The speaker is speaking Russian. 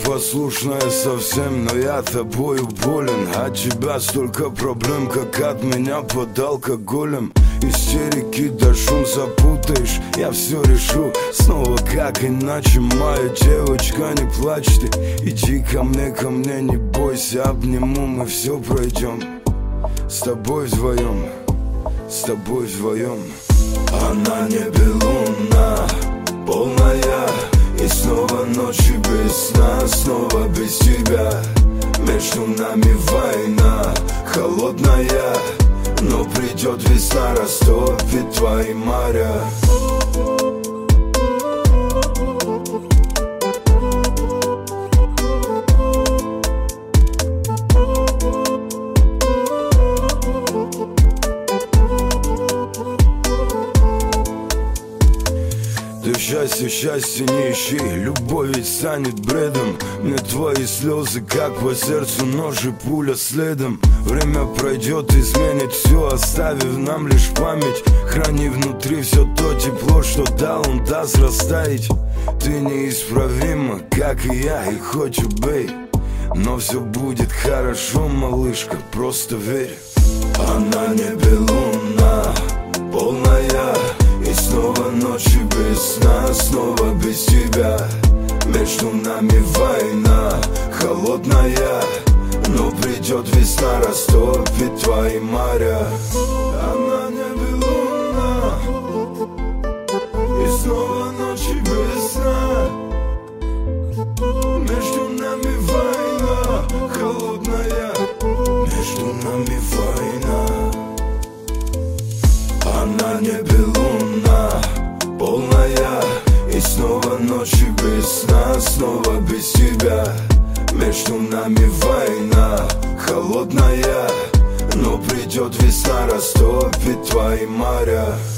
непослушная совсем, но я тобою болен. От тебя столько проблем, как от меня под алкоголем. Истерики да шум запутаешь, я все решу снова как иначе. Моя девочка, не плачь ты, иди ко мне, не бойся. Обниму, мы все пройдем. С тобой вдвоем, с тобой вдвоем. А на небе луна полная, и снова ночи без сна, снова без тебя. Между нами война холодная, но придет весна, растопит твои моря. Ты счастье не ищи, любовь ведь станет бредом. Мне твои слезы, как по сердцу нож и пуля следом. Время пройдет, изменит все, оставив нам лишь память. Храни внутри все то тепло, что дал он, даст растаять. Ты неисправима, как и я, и хоть убей, но все будет хорошо, малышка, просто верь. А на небе луна полная, и снова ночи без сна, снова без тебя. Между нами война холодная, но придет весна, растопит твои моря. А на небе луна, и снова ночи без сна. Между нами война холодная, между нами война. А на небе луна полная, и снова ночи без сна, снова без тебя. Между нами война холодная, но придет весна, растопит твои моря.